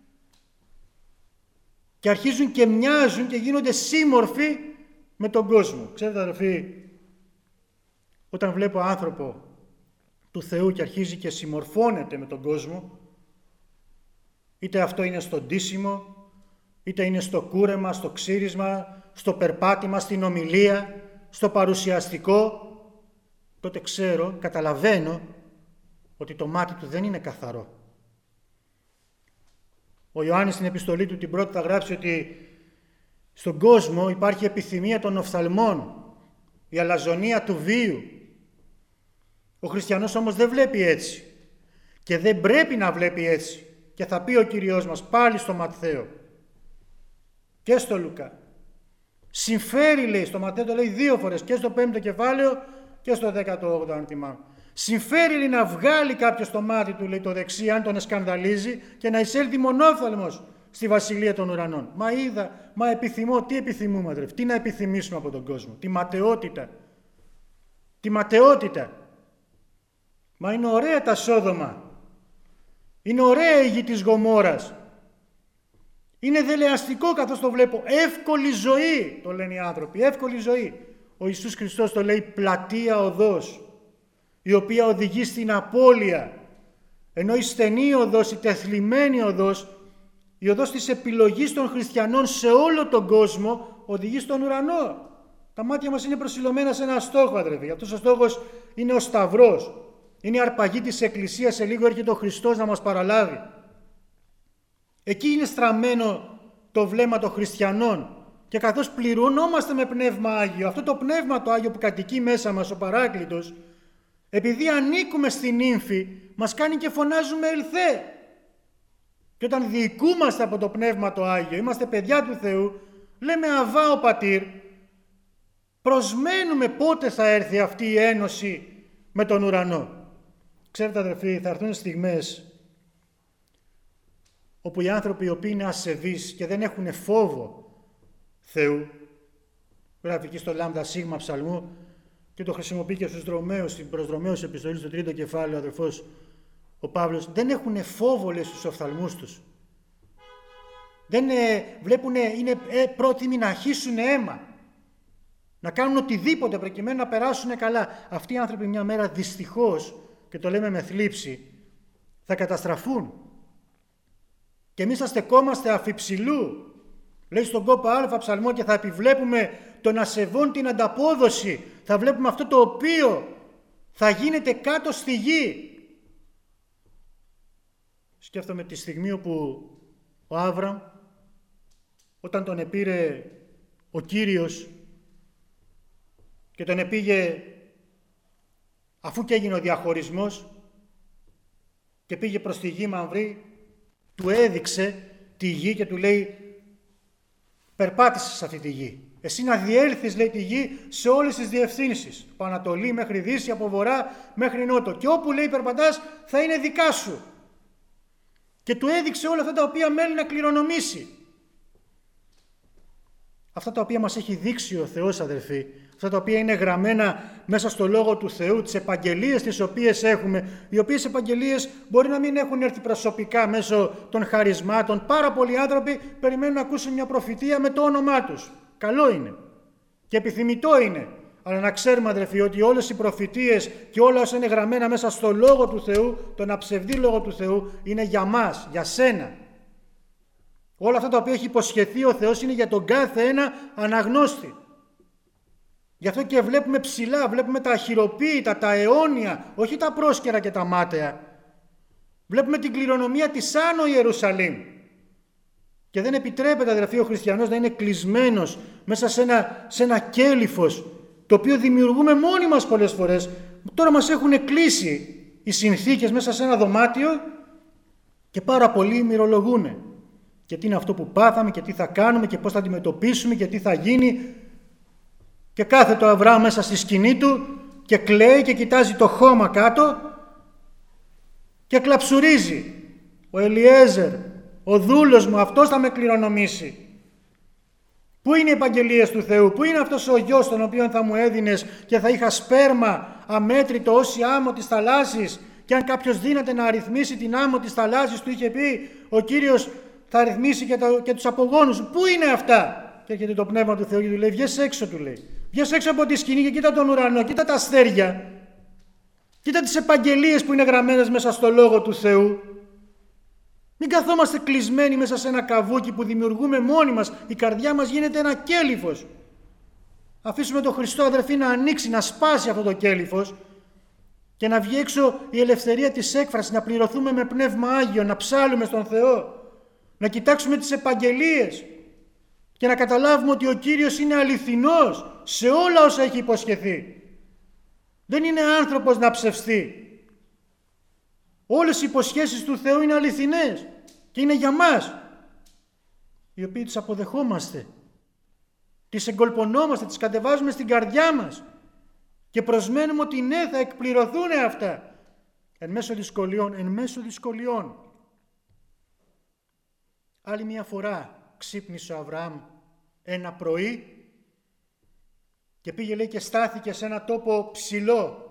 και αρχίζουν και μοιάζουν και γίνονται σύμμορφοι με τον κόσμο. Ξέρετε, αδερφοί, όταν βλέπω άνθρωπο του Θεού και αρχίζει και συμμορφώνεται με τον κόσμο, είτε αυτό είναι στο ντύσιμο, είτε είναι στο κούρεμα, στο ξύρισμα, στο περπάτημα, στην ομιλία, στο παρουσιαστικό, τότε ξέρω, καταλαβαίνω ότι το μάτι του δεν είναι καθαρό. Ο Ιωάννης στην επιστολή του την πρώτη θα γράψει ότι στον κόσμο υπάρχει επιθυμία των οφθαλμών, η αλαζονία του βίου. Ο χριστιανός όμως δεν βλέπει έτσι και δεν πρέπει να βλέπει έτσι, και θα πει ο Κυριός μας πάλι στο Ματθαίο και στο Λουκά. Συμφέρει, λέει, στο Ματθαίο το λέει δύο φορές, και στο πέμπτο κεφάλαιο και στο δέκατο όγδοο, αν θυμάμαι. Συμφέρει, λέει, να βγάλει κάποιος το μάτι του, λέει, το δεξί, αν τον εσκανδαλίζει, και να εισέλθει μονόφθαλμος στη βασιλεία των ουρανών. Μα είδα, μα επιθυμώ, τι επιθυμούμε, αδερφοί, τι να επιθυμήσουμε από τον κόσμο? Τη ματαιότητα. Τη ματαιότητα. Μα είναι ωραία τα Σόδομα. Είναι ωραία η γη της Γομόρας. Είναι δελεαστικό καθώς το βλέπω. Εύκολη ζωή, το λένε οι άνθρωποι. Εύκολη ζωή. Ο Ιησούς Χριστός το λέει πλατεία οδός, η οποία οδηγεί στην απώλεια. Ενώ η στενή οδός, η τεθλιμμένη οδός, η οδός της επιλογής των χριστιανών σε όλο τον κόσμο, οδηγεί στον ουρανό. Τα μάτια μας είναι προσιλωμένα σε ένα στόχο, αδερφοί. Αυτός ο στόχος είναι ο Σταυρός. Είναι η αρπαγή της Εκκλησίας. Σε λίγο έρχεται ο Χριστός να μας παραλάβει. Εκεί είναι στραμμένο το βλέμμα των χριστιανών. Και καθώς πληρωνόμαστε με Πνεύμα Άγιο, αυτό το Πνεύμα το Άγιο που κατοικεί μέσα μας, ο Παράκλητος, επειδή ανήκουμε στην ύμφη, μας κάνει και φωνάζουμε ελθέ. Και όταν διοικούμαστε από το Πνεύμα το Άγιο, είμαστε παιδιά του Θεού, λέμε Αβά ο Πατήρ, προσμένουμε πότε θα έρθει αυτή η ένωση με τον ουρανό. Ξέρετε, αδερφοί, θα έρθουν στιγμές όπου οι άνθρωποι οι οποίοι είναι ασεβείς και δεν έχουν φόβο Θεού, γράφει εκεί στο λάμδα σίγμα ψαλμού και το χρησιμοποιεί και στους δρομαίους, στην προς δρομαίους επιστολή στο τρίτο κεφάλαιο, ο αδερφός ο Παύλος, δεν έχουν φόβο, λέει, στους οφθαλμούς τους. Δεν ε, βλέπουν, είναι ε, πρόθυμοι να χύσουν αίμα, να κάνουν οτιδήποτε προκειμένου να περάσουν καλά. Αυτοί οι άνθρωποι μια μέρα δυστυχώς, και το λέμε με θλίψη, θα καταστραφούν. Και εμείς θα στεκόμαστε αφιψηλού, λέει στον κόπο Α ψαλμό, και θα επιβλέπουμε τον ασεβών την ανταπόδοση. Θα βλέπουμε αυτό το οποίο θα γίνεται κάτω στη γη. Σκέφτομαι τη στιγμή όπου ο Άβραμ, όταν τον επήρε ο Κύριος και τον επήγε, αφού και έγινε ο διαχωρισμός και πήγε προς τη γη Μαμβρή, του έδειξε τη γη και του λέει, περπάτησε σε αυτή τη γη. Εσύ να διέλθεις, λέει, τη γη σε όλες τις διευθύνσεις. Από Ανατολή μέχρι Δύση, από Βορρά μέχρι Νότο. Και όπου, λέει, περπατάς θα είναι δικά σου. Και του έδειξε όλα αυτά τα οποία μένει να κληρονομήσει. Αυτά τα οποία μας έχει δείξει ο Θεός, αδερφοί. Αυτά τα οποία είναι γραμμένα μέσα στο Λόγο του Θεού, τις επαγγελίες τις οποίες έχουμε, οι οποίες επαγγελίες μπορεί να μην έχουν έρθει προσωπικά μέσω των χαρισμάτων. Πάρα πολλοί άνθρωποι περιμένουν να ακούσουν μια προφητεία με το όνομά τους. Καλό είναι και επιθυμητό είναι, αλλά να ξέρουμε, αδερφοί, ότι όλες οι προφητείες και όλα όσα είναι γραμμένα μέσα στο Λόγο του Θεού, τον αψευδή Λόγο του Θεού, είναι για μας, για σένα. Όλα αυτά τα οποία έχει υποσχεθεί ο Θεός είναι για τον κάθε ένα αναγνώστη. Γι' αυτό και βλέπουμε ψηλά, βλέπουμε τα αχυροποίητα, τα αιώνια, όχι τα πρόσκαιρα και τα μάταια. Βλέπουμε την κληρονομία της Άνω Ιερουσαλήμ. Και δεν επιτρέπεται, αδερφοί, ο χριστιανός να είναι κλεισμένος μέσα σε ένα, σε ένα κέλυφος, το οποίο δημιουργούμε μόνοι μας πολλές φορές. Τώρα μας έχουν κλείσει οι συνθήκες μέσα σε ένα δωμάτιο και πάρα πολλοί μυρολογούν. Και τι είναι αυτό που πάθαμε και τι θα κάνουμε και πώς θα αντιμετωπίσουμε και τι θα γίνει. Και κάθεται ο Αβραάμ μέσα στη σκηνή του και κλαίει και κοιτάζει το χώμα κάτω και κλαψουρίζει. Ο Ελιέζερ, ο δούλος μου, αυτός θα με κληρονομήσει. Πού είναι οι επαγγελίες του Θεού, πού είναι αυτός ο γιος τον οποίο θα μου έδινες και θα είχα σπέρμα αμέτρητο όση άμμο της θαλάσσης, και αν κάποιος δύναται να αριθμίσει την άμμο της θαλάσσης, του είχε πει ο Κύριος, θα αριθμίσει και, τα, και τους απογόνους. Πού είναι αυτά? Και έρχεται το Πνεύμα του Θεού και του λέει, βγες έξω, του λέει. Βγες έξω από τη σκηνή και κοίτα τον ουρανό, κοίτα τα αστέρια, κοίτα τις επαγγελίες που είναι γραμμένες μέσα στο Λόγο του Θεού. Μην καθόμαστε κλεισμένοι μέσα σε ένα καβούκι που δημιουργούμε μόνοι μας. Η καρδιά μας γίνεται ένα κέλυφος. Αφήσουμε τον Χριστό, αδερφοί, να ανοίξει, να σπάσει αυτό το κέλυφος και να βγει έξω η ελευθερία της έκφρασης, να πληρωθούμε με Πνεύμα Άγιο, να ψάλουμε στον Θεό, να κοιτάξουμε τις επαγγελίες και να καταλάβουμε ότι ο Κύριος είναι αληθινός σε όλα όσα έχει υποσχεθεί. Δεν είναι άνθρωπος να ψευστεί. Όλες οι υποσχέσεις του Θεού είναι αληθινές και είναι για μας, οι οποίοι τις αποδεχόμαστε, τις εγκολπωνόμαστε, τις κατεβάζουμε στην καρδιά μας και προσμένουμε ότι ναι, θα εκπληρωθούν αυτά εν μέσω δυσκολιών, εν μέσω δυσκολιών. Άλλη μια φορά ξύπνησε ο Αβραάμ ένα πρωί και πήγε, λέει, και στάθηκε σε ένα τόπο ψηλό,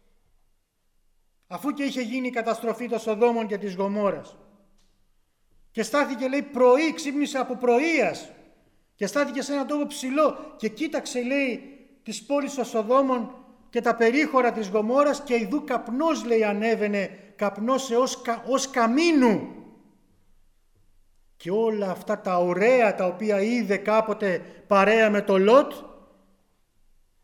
αφού και είχε γίνει η καταστροφή των Σοδόμων και της Γομόρρας. Και στάθηκε, λέει, πρωί, ξύπνησε από πρωίας και στάθηκε σε ένα τόπο ψηλό και κοίταξε, λέει, τις πόλεις των Σοδόμων και τα περίχωρα της Γομόρρας και ιδού καπνός, λέει, ανέβαινε, καπνός έως, κα, ως καμίνου. Και όλα αυτά τα ωραία τα οποία είδε κάποτε παρέα με το Λότ,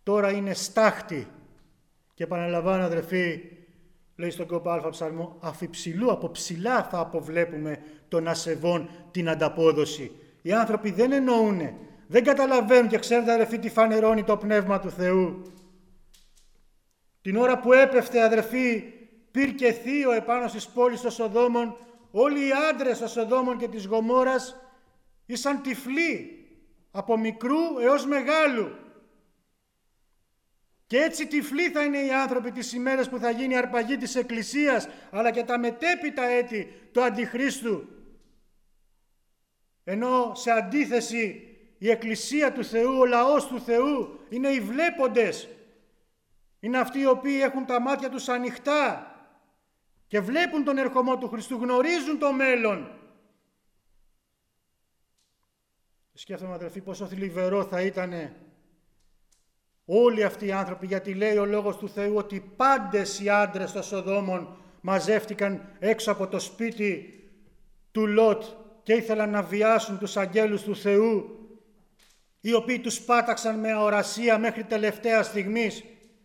τώρα είναι στάχτη. Και επαναλαμβάνω, αδερφοί, λέει στον κόπο Α ψαλμό, αφιψηλού, από ψηλά θα αποβλέπουμε των ασεβών την ανταπόδοση. Οι άνθρωποι δεν εννοούνε, δεν καταλαβαίνουν και ξέρετε, αδερφοί, τι φανερώνει το Πνεύμα του Θεού. Την ώρα που έπεφτε, αδερφοί, πυρ και θείο επάνω στις πόλεις των Σοδόμων, όλοι οι άντρες των Σοδόμων και της Γομόρας ήσαν τυφλοί, από μικρού έως μεγάλου. Και έτσι τυφλοί θα είναι οι άνθρωποι τις ημέρες που θα γίνει η αρπαγή της Εκκλησίας, αλλά και τα μετέπειτα έτη του Αντιχρίστου. Ενώ σε αντίθεση η Εκκλησία του Θεού, ο λαός του Θεού, είναι οι βλέποντες. Είναι αυτοί οι οποίοι έχουν τα μάτια τους ανοιχτά και βλέπουν τον ερχομό του Χριστού, γνωρίζουν το μέλλον. Σκέφτομαι, αδελφοί, πόσο θλιβερό θα ήταν όλοι αυτοί οι άνθρωποι, γιατί λέει ο Λόγος του Θεού ότι πάντες οι άντρες των Σοδόμων μαζεύτηκαν έξω από το σπίτι του Λότ και ήθελαν να βιάσουν τους αγγέλους του Θεού, οι οποίοι τους πάταξαν με αορασία μέχρι τελευταία στιγμής.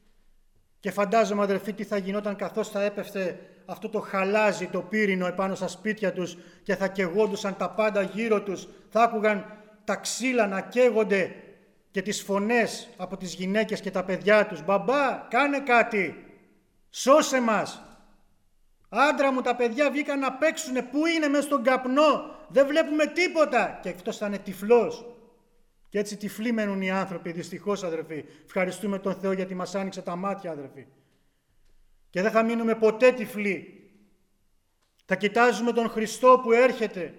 Και φαντάζομαι, αδελφοί, τι θα γινόταν καθώς θα έπεφτε αυτό το χαλάζι, το πύρινο επάνω στα σπίτια τους και θα καιγόντουσαν τα πάντα γύρω τους, θα άκουγαν τα ξύλα να καίγονται και τις φωνές από τις γυναίκες και τα παιδιά τους. Μπαμπά, κάνε κάτι, σώσε μας. Άντρα μου, τα παιδιά βγήκαν να παίξουνε, πού είναι μες στον καπνό, δεν βλέπουμε τίποτα. Και αυτός θα είναι τυφλός. Και έτσι τυφλοί μένουν οι άνθρωποι, δυστυχώς, αδερφοί. Ευχαριστούμε τον Θεό γιατί μας άνοιξε τα μάτια, αδερφοί. Και δεν θα μείνουμε ποτέ τυφλοί. Θα κοιτάζουμε τον Χριστό που έρχεται.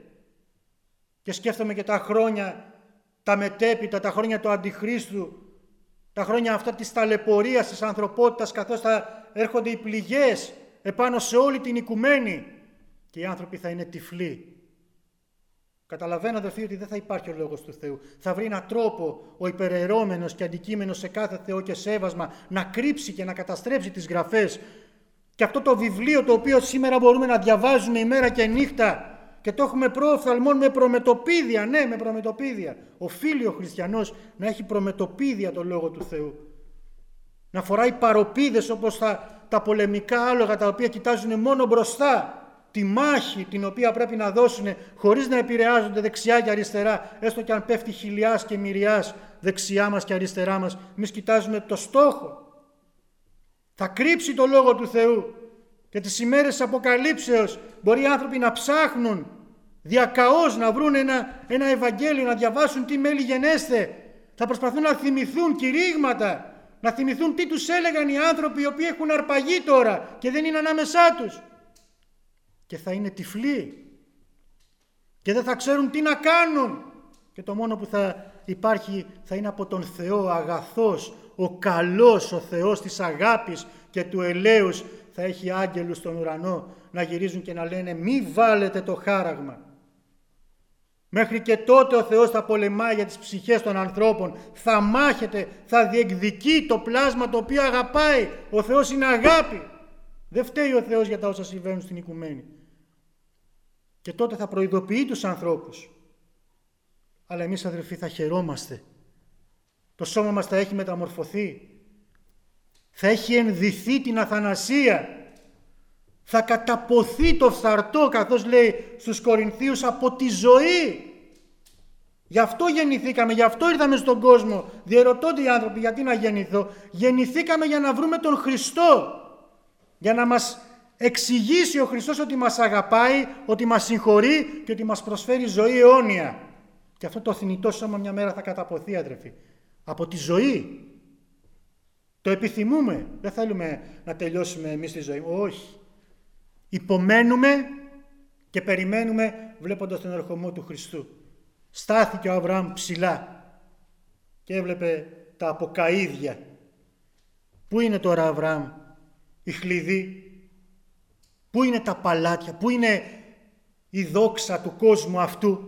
Και σκέφτομαι και τα χρόνια, τα μετέπειτα, τα χρόνια του Αντιχρίστου, τα χρόνια αυτά της ταλαιπωρίας της ανθρωπότητας, καθώς θα έρχονται οι πληγές επάνω σε όλη την οικουμένη και οι άνθρωποι θα είναι τυφλοί. Καταλαβαίνω, αδελφοί, ότι δεν θα υπάρχει ο Λόγος του Θεού. Θα βρει έναν τρόπο ο υπεραιρώμενος και αντικείμενος σε κάθε Θεό και σέβασμα να κρύψει και να καταστρέψει τις γραφές. Και αυτό το βιβλίο το οποίο σήμερα μπορούμε να διαβάζουμε ημέρα και νύχτα και το έχουμε προοφθαλμόν με προμετωπίδια, ναι, με προμετωπίδια. Οφείλει ο χριστιανός να έχει προμετωπίδια το Λόγο του Θεού. Να φοράει παροπίδες όπως τα, τα πολεμικά άλογα τα οποία κοιτάζουν μόνο μπροστά. Τη μάχη την οποία πρέπει να δώσουν χωρίς να επηρεάζονται δεξιά και αριστερά, έστω και αν πέφτει χιλιάς και μυριάς δεξιά μας και αριστερά μας, εμείς κοιτάζουμε το στόχο. Θα κρύψει το Λόγο του Θεού και τις ημέρες της Αποκαλύψεως μπορεί οι άνθρωποι να ψάχνουν διακαώς να βρουν ένα, ένα Ευαγγέλιο, να διαβάσουν τι μέλη γενέστε. Θα προσπαθούν να θυμηθούν κηρύγματα, να θυμηθούν τι τους έλεγαν οι άνθρωποι οι οποίοι έχουν αρπαγεί τώρα και δεν είναι ανάμεσά τους. Και θα είναι τυφλοί και δεν θα ξέρουν τι να κάνουν και το μόνο που θα υπάρχει θα είναι από τον Θεό αγαθός, ο καλός, ο Θεός της αγάπης και του ελέους θα έχει άγγελους στον ουρανό να γυρίζουν και να λένε μη βάλετε το χάραγμα. Μέχρι και τότε ο Θεός θα πολεμάει για τις ψυχές των ανθρώπων, θα μάχεται, θα διεκδικεί το πλάσμα το οποίο αγαπάει. Ο Θεός είναι αγάπη. Δεν φταίει ο Θεός για τα όσα συμβαίνουν στην οικουμένη. Και τότε θα προειδοποιεί τους ανθρώπους. Αλλά εμείς, αδελφοί, θα χαιρόμαστε. Το σώμα μας θα έχει μεταμορφωθεί. Θα έχει ενδυθεί την αθανασία. Θα καταποθεί το φθαρτό, καθώς λέει στους Κορινθίους, από τη ζωή. Γι' αυτό γεννηθήκαμε, γι' αυτό ήρθαμε στον κόσμο. Διερωτώνται οι άνθρωποι γιατί να γεννηθώ. Γεννηθήκαμε για να βρούμε τον Χριστό. Για να μας εξηγήσει ο Χριστός ότι μας αγαπάει, ότι μας συγχωρεί και ότι μας προσφέρει ζωή αιώνια. Και αυτό το θνητό σώμα μια μέρα θα καταποθεί, αδερφοί. Από τη ζωή. Το επιθυμούμε. Δεν θέλουμε να τελειώσουμε εμείς τη ζωή. Όχι. Υπομένουμε και περιμένουμε βλέποντας τον ερχομό του Χριστού. Στάθηκε ο Αβραάμ ψηλά και έβλεπε τα αποκαΐδια. Πού είναι τώρα, Αβραάμ, η χλειδί? Πού είναι τα παλάτια? Πού είναι η δόξα του κόσμου αυτού?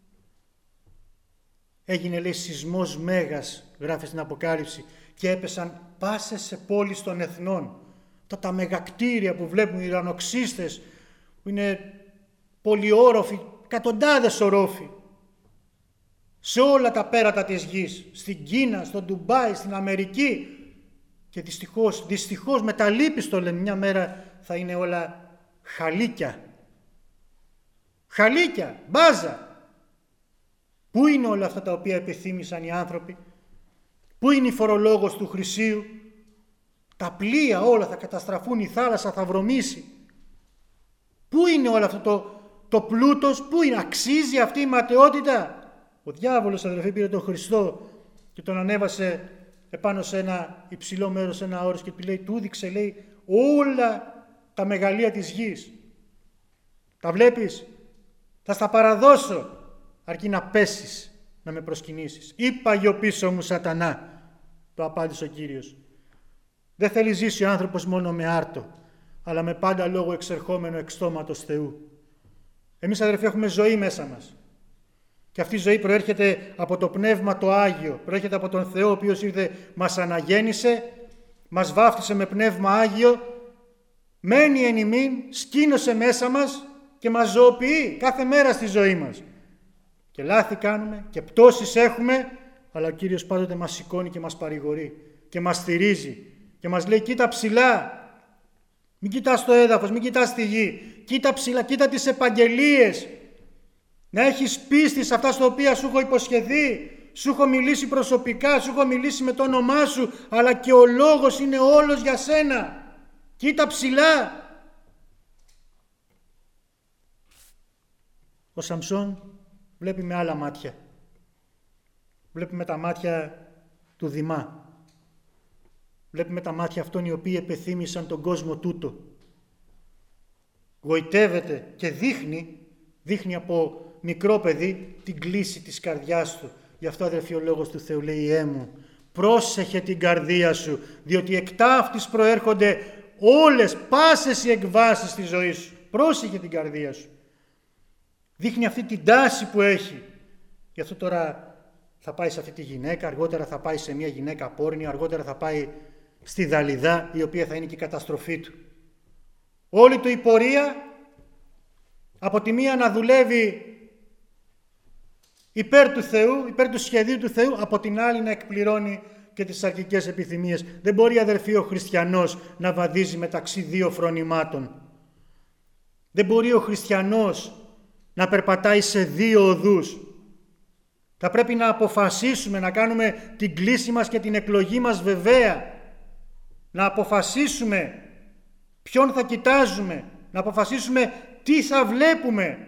Έγινε, λέει, σεισμός μέγας, γράφει στην Αποκάλυψη, και έπεσαν πάσες σε πόλεις των εθνών. Τα, τα μεγακτήρια που βλέπουν οι ουρανοξύστες, που είναι πολυόροφοι, εκατοντάδες ορόφοι. σε όλα τα πέρατα της γης, στην Κίνα, στο Ντουμπάι, στην Αμερική, και δυστυχώς, δυστυχώς με τα λύπης το λέμε, μια μέρα θα είναι όλα χαλίκια. Χαλίκια, μπάζα. Πού είναι όλα αυτά τα οποία επιθύμησαν οι άνθρωποι? Πού είναι η φορολόγος του Χρυσίου? Τα πλοία όλα θα καταστραφούν, η θάλασσα θα βρωμίσει. Πού είναι όλο αυτό το, το πλούτος? Πού είναι? Αξίζει αυτή η ματαιότητα? Ο διάβολος, αδελφοί, πήρε τον Χριστό και τον ανέβασε επάνω σε ένα υψηλό μέρος, σε ένα όρος, και του λέει, του έδειξε, λέει, όλα τα μεγαλεία της γης. Τα βλέπεις? Θα στα παραδώσω, αρκεί να πέσεις, να με προσκυνήσεις. Είπα γιο πίσω μου, Σατανά, το απάντησε ο Κύριος. Δεν θέλει ζήσει ο άνθρωπος μόνο με άρτο, αλλά με πάντα λόγο εξερχόμενο εξ στόματος Θεού. Εμείς, αδελφοί, έχουμε ζωή μέσα μας. Και αυτή η ζωή προέρχεται από το Πνεύμα το Άγιο, προέρχεται από τον Θεό, ο οποίος ήρθε, μας αναγέννησε, μας βάφτισε με Πνεύμα Άγιο, μένει εν ημίν, σκήνωσε μέσα μας και μας ζωοποιεί κάθε μέρα στη ζωή μας. Και λάθη κάνουμε και πτώσεις έχουμε, αλλά ο Κύριος πάντοτε μας σηκώνει και μας παρηγορεί και μας στηρίζει και μας λέει, κοίτα ψηλά, μην κοιτάς το έδαφος, μην κοιτάς τη γη, κοίτα ψηλά, κοίτα τις επαγγελίες. Να έχεις πίστη σε αυτά στα οποία σου έχω υποσχεθεί, σου έχω μιλήσει προσωπικά, σου έχω μιλήσει με το όνομά σου, αλλά και ο λόγος είναι όλος για σένα. Κοίτα ψηλά. Ο Σαμψόν βλέπει με άλλα μάτια. Βλέπει με τα μάτια του Δημά. Βλέπει με τα μάτια αυτών οι οποίοι επεθύμησαν τον κόσμο τούτο. Γοητεύεται και δείχνει, δείχνει από μικρό παιδί την κλίση της καρδιάς του. Γι' αυτό, αδελφοί, ο λόγος του Θεού λέει, «Ιέ μου, πρόσεχε την καρδία σου, διότι εκ ταύτης προέρχονται όλες, πάσες οι εκβάσεις της ζωής σου». Πρόσεχε την καρδία σου. Δείχνει αυτή την τάση που έχει. Γι' αυτό τώρα θα πάει σε αυτή τη γυναίκα, αργότερα θα πάει σε μια γυναίκα πόρνη, αργότερα θα πάει στη Δαλιδά, η οποία θα είναι και η καταστροφή του. Όλη του η πορεία, από τη μία να δουλεύει υπέρ του Θεού, υπέρ του σχεδίου του Θεού, από την άλλη να εκπληρώνει και τις αρκικές επιθυμίες. Δεν μπορεί, αδερφοί, ο χριστιανός να βαδίζει μεταξύ δύο φρονημάτων. Δεν μπορεί ο χριστιανός να περπατάει σε δύο οδούς. Θα πρέπει να αποφασίσουμε, να κάνουμε την κλίση μας και την εκλογή μας βεβαία. Να αποφασίσουμε ποιον θα κοιτάζουμε, να αποφασίσουμε τι θα βλέπουμε.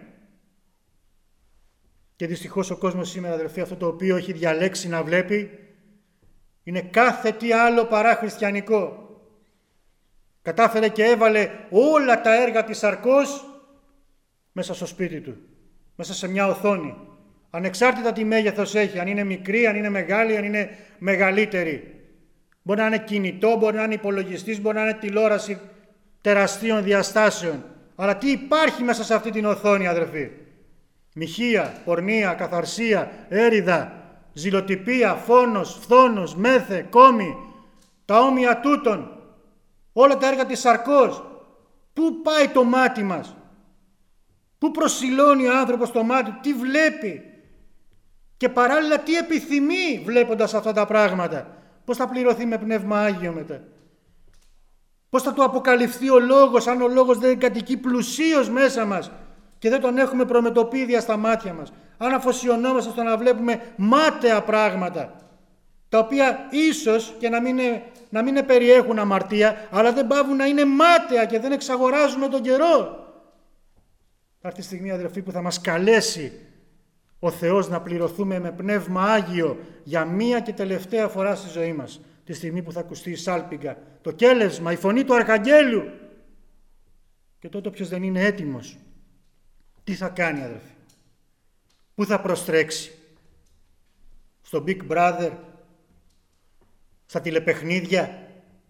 Και δυστυχώς ο κόσμος σήμερα, αδελφοί, αυτό το οποίο έχει διαλέξει να βλέπει είναι κάθε τι άλλο παρά χριστιανικό. Κατάφερε και έβαλε όλα τα έργα της σαρκός μέσα στο σπίτι του, μέσα σε μια οθόνη. Ανεξάρτητα τι μέγεθος έχει, αν είναι μικρή, αν είναι μεγάλη, αν είναι μεγαλύτερη. Μπορεί να είναι κινητό, μπορεί να είναι υπολογιστής, μπορεί να είναι τηλεόραση τεραστίων διαστάσεων. Αλλά τι υπάρχει μέσα σε αυτή την οθόνη, αδερφοί? Μοιχεία, πορνεία, καθαρσία, έριδα, ζηλοτυπία, φόνος, φθόνος, μέθε, κόμη, τα όμοια τούτων, όλα τα έργα της σαρκός. Πού πάει το μάτι μας? Πού προσιλώνει ο άνθρωπος το μάτι του? Τι βλέπει? Και παράλληλα τι επιθυμεί βλέποντας αυτά τα πράγματα? Πώς θα πληρωθεί με Πνεύμα Άγιο μετά? Πώς θα του αποκαλυφθεί ο λόγος, αν ο λόγος δεν κατοικεί πλουσίως μέσα μας και δεν τον έχουμε προμετωπίδια στα μάτια μας? Αν αφοσιωνόμαστε στο να βλέπουμε μάταια πράγματα, τα οποία ίσως και να μην, είναι, να μην περιέχουν αμαρτία, αλλά δεν πάβουν να είναι μάταια και δεν εξαγοράζουμε τον καιρό. Θα έρθει η στιγμή, αδελφοί, που θα μας καλέσει ο Θεός να πληρωθούμε με Πνεύμα Άγιο για μία και τελευταία φορά στη ζωή μας. Τη στιγμή που θα ακουστεί η σάλπιγγα, το κέλεσμα, η φωνή του Αρχαγγέλου. Και τότε όποιος δεν είναι έτοιμος, τι θα κάνει, αδελφοί? Πού θα προστρέξει? Στο Big Brother? Στα τηλεπαιχνίδια?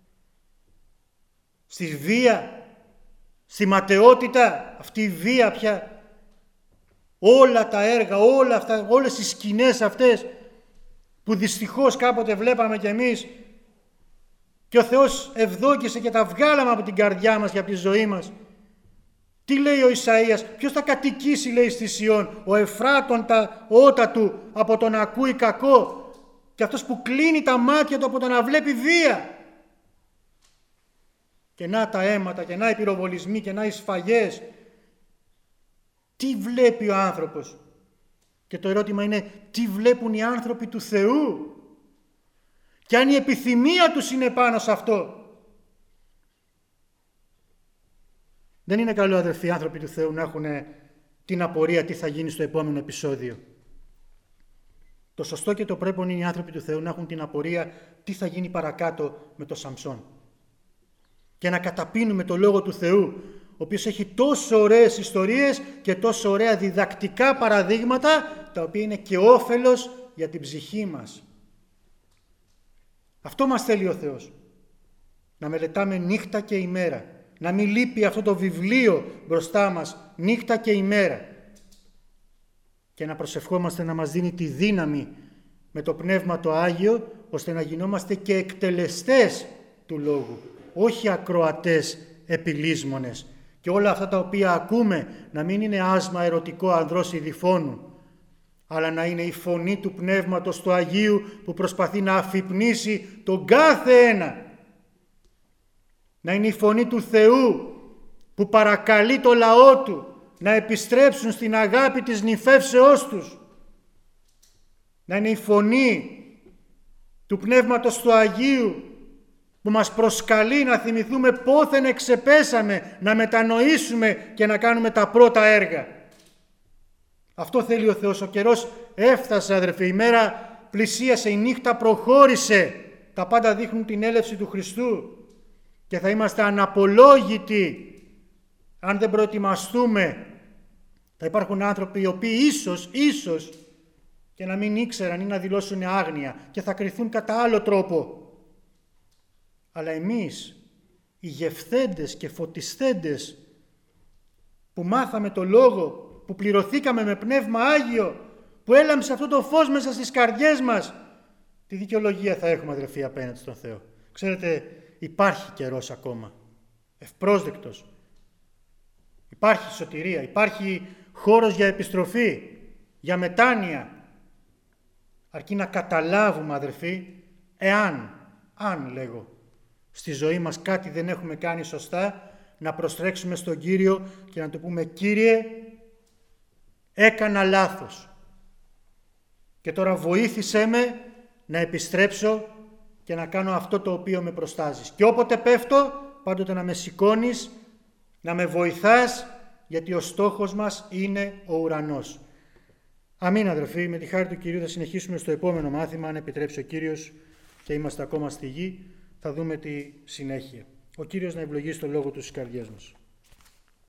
Στη βία? Στη ματαιότητα? Αυτή η βία πια, όλα τα έργα, όλα αυτά, όλες οι σκηνές αυτές που δυστυχώς κάποτε βλέπαμε κι εμείς και ο Θεός ευδόκησε και τα βγάλαμε από την καρδιά μας και από τη ζωή μας. Τι λέει ο Ισαΐας? Ποιος θα κατοικήσει, λέει, στη Σιών? Ο Εφράτων τα ότα του από το να ακούει κακό και αυτός που κλείνει τα μάτια του από το να βλέπει βία. Και να τα αίματα και να οι πυροβολισμοί και να οι σφαγές. Τι βλέπει ο άνθρωπος? Και το ερώτημα είναι, τι βλέπουν οι άνθρωποι του Θεού? Και αν η επιθυμία τους είναι πάνω σε αυτό. Δεν είναι καλό, αδερφοί, οι άνθρωποι του Θεού να έχουν την απορία τι θα γίνει στο επόμενο επεισόδιο. Το σωστό και το πρέπον είναι οι άνθρωποι του Θεού να έχουν την απορία τι θα γίνει παρακάτω με τον Σαμψόν. Και να καταπίνουμε το Λόγο του Θεού, ο οποίος έχει τόσο ωραίες ιστορίες και τόσο ωραία διδακτικά παραδείγματα, τα οποία είναι και όφελος για την ψυχή μας. Αυτό μας θέλει ο Θεός. Να μελετάμε νύχτα και ημέρα. Να μην λείπει αυτό το βιβλίο μπροστά μας νύχτα και ημέρα. Και να προσευχόμαστε να μας δίνει τη δύναμη με το Πνεύμα το Άγιο, ώστε να γινόμαστε και εκτελεστές του Λόγου, όχι ακροατές επιλύσμονες. Και όλα αυτά τα οποία ακούμε να μην είναι άσμα ερωτικό ανδρός ειδηφώνου, αλλά να είναι η φωνή του Πνεύματος του Αγίου που προσπαθεί να αφυπνίσει τον κάθε ένα. Να είναι η φωνή του Θεού που παρακαλεί το λαό του να επιστρέψουν στην αγάπη της νυφεύσεώς τους. Να είναι η φωνή του Πνεύματος του Αγίου που μας προσκαλεί να θυμηθούμε πόθεν εξεπέσαμε, να μετανοήσουμε και να κάνουμε τα πρώτα έργα. Αυτό θέλει ο Θεός. Ο καιρός έφτασε, αδερφοί, η μέρα πλησίασε, η νύχτα προχώρησε. Τα πάντα δείχνουν την έλευση του Χριστού και θα είμαστε αναπολόγητοι αν δεν προετοιμαστούμε. Θα υπάρχουν άνθρωποι οι οποίοι ίσως, ίσως και να μην ήξεραν ή να δηλώσουν άγνοια και θα κριθούν κατά άλλο τρόπο. Αλλά εμείς, οι γευθέντες και φωτισθέντες που μάθαμε το Λόγο, που πληρωθήκαμε με Πνεύμα Άγιο, που έλαμψε αυτό το φως μέσα στις καρδιές μας, τι δικαιολογία θα έχουμε, αδελφοί, απέναντι στον Θεό? Ξέρετε, υπάρχει καιρός ακόμα, ευπρόσδεκτος. Υπάρχει σωτηρία, υπάρχει χώρος για επιστροφή, για μετάνοια. Αρκεί να καταλάβουμε, αδελφοί, εάν, αν λέγω, στη ζωή μας κάτι δεν έχουμε κάνει σωστά, να προστρέξουμε στον Κύριο και να του πούμε, Κύριε, έκανα λάθος και τώρα βοήθησέ με να επιστρέψω και να κάνω αυτό το οποίο με προστάζεις. Και όποτε πέφτω, πάντοτε να με σηκώνεις, να με βοηθάς, γιατί ο στόχος μας είναι ο ουρανός. Αμήν, αδερφοί, με τη χάρη του Κυρίου θα συνεχίσουμε στο επόμενο μάθημα, αν επιτρέψει ο Κύριος και είμαστε ακόμα στη γη, θα δούμε τη συνέχεια. Ο Κύριος να ευλογήσει το λόγο του στις καρδιές μας.